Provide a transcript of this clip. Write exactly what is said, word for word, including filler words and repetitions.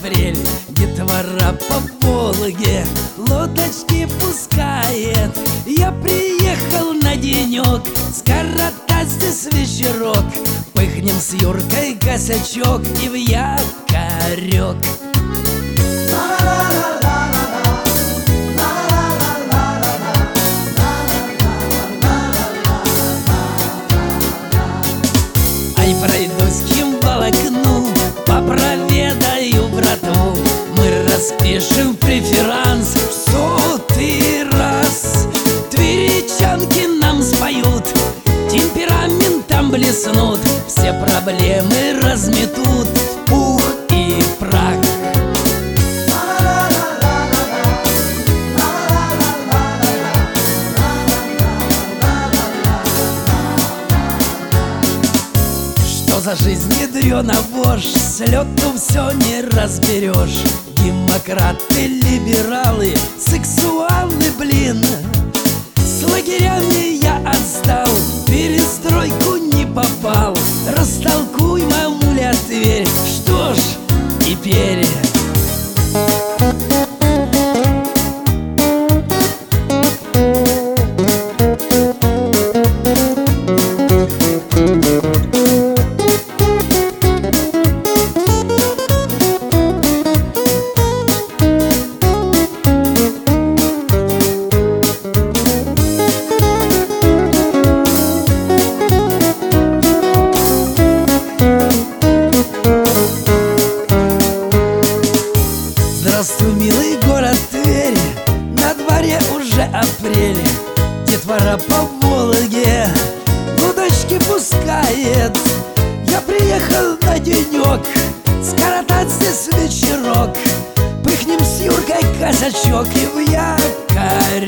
апрель, детвора по Волге лодочки пускает. Я приехал на денек скоротать здесь вечерок. Пыхнем с Юркой косячок и в якорек. Ай, пройдусь к Химволокну, попроведаю брату. Мы распишем преферанс в сотый раз. Тверичанки нам споют, темпераментом блеснут, все проблемы разметут в пух и прах. Что за жизнь ядрёна вошь, с лёту всё не разберёшь. Демократы, либералы, сексуалы, блин. С лагерями я отстал, в перестройку не попал. Растолкуй, мамуля, Тверь, что ж теперь? Здравствуй, милый город Тверь, на дворе уже апрель. Детвора по Волге лодочки пускает. Я приехал на денек скоротать здесь вечерок. Пыхнем с Юркой косячок и в якорь.